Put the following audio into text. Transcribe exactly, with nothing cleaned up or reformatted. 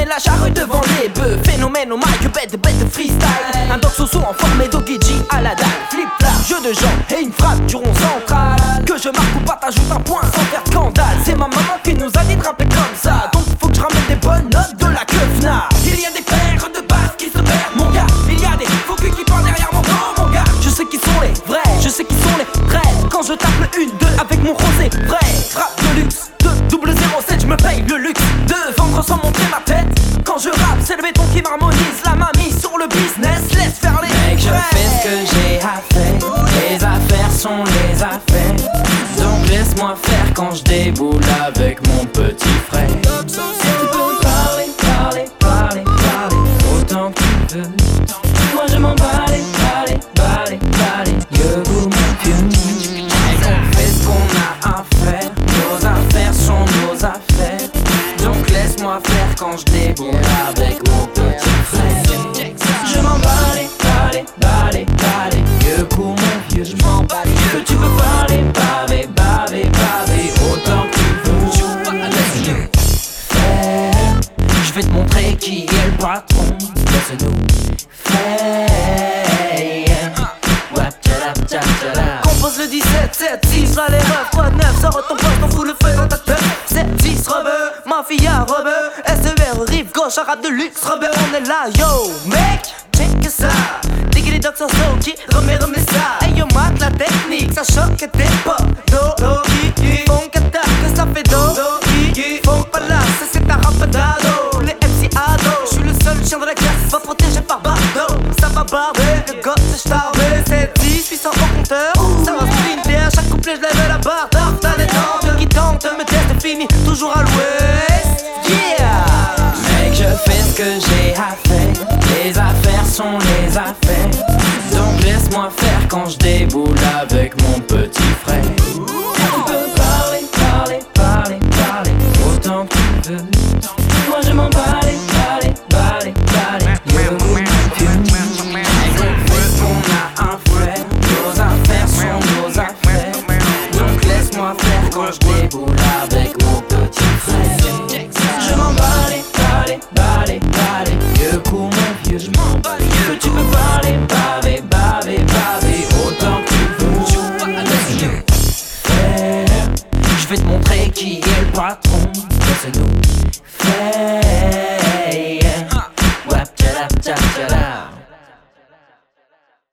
met la charrue devant les bœufs. Phénomène au mic, bête, bête freestyle. Un dog soso en forme et Doggy G à la dalle. Flip flap, jeu de jambes et une frappe du rond central. Que je marque ou pas, t'ajoutes un point sans faire scandale. C'est ma maman qui nous a dit de rapper comme ça. Donc faut que je ramène des bonnes notes de la keufna. Il y a des paires de basses qui se perdent, mon gars. Il y a des faux culs qui parlent derrière mon dos, mon gars. Je sais qui sont les vrais, je sais qui sont les vrais. Quand je tape le une deux avec mon rosé vrai. Frappe de luxe, deux double zéro sept, je me paye le luxe de vendre sans montrer ma tête. Quand je rappe, c'est le béton qui m'harmonise. La main mise sur le business, laisse faire les mec, je fais ce que j'ai à faire. Les affaires sont les affaires. Donc laisse-moi faire quand je déboule avec mon petit frère. Tu peux me parler, parler, parler, parler autant que tu veux. Moi je m'en balais, balais, balais, balais. Yo, mon Dieu. Mec, on fait ce qu'on a à faire. Nos affaires sont nos affaires. Donc laisse-moi faire quand je déboule avec mon petit frère. Je m'en balais, balais, balais, balais. Que pour mon vieux, je m'en balais. Que tu veux parler, baver, baver, baver autant que tu veux. Faire, je vais te montrer qui est le patron. Laisse-nous faire. Compose le dix-sept, sept, six, là les refs, quoi de neuf, sors ton poste, on fout le feu dans ta tête. sept, six, rebeu, mafia, rebeu, S E R, rive gauche, arabe de luxe, rebeu, on est là, yo, mec, check ça. Dès que les dogs sont qui remets, remets ça. Hey yo, mat, la technique, ça choque que t'es pas. Do, do, qui, qui, font qu'attaque, que ça fait do, do, qui, qui, font pas là, ça c'est ta rapadado. Les M C ado, je suis le seul chien de la classe, pas protégé par Bardo. Ça va barber, le gosse c'est starbé. sept, dix, puissant au compteur, ça va sprinter, à chaque couplet je lève la barre. T'as des temps qui tentent, me teste fini, toujours à l'ouest. Yeah! Mec, je fais ce que j'ai à faire. Les affaires sont les affaires. Donc laisse-moi faire quand je déboule avec mon petit frère. Tu peux parler, parler, parler, parler autant que tu veux. Moi je m'en balais, balais, balais, balais. Yo, mon Dieu. Mec, on fait ce qu'on a à faire. Nos affaires sont nos affaires. Donc laisse-moi faire quand je déboule avec mon petit frère. Je m'en balais, balais, balais, balais. Que pour mon vieux, je m'en balais. Que tu peux parler, baver, baver, baver autant que tu veux. Faire, je vais te montrer qui est le patron. Laisse-nous faire.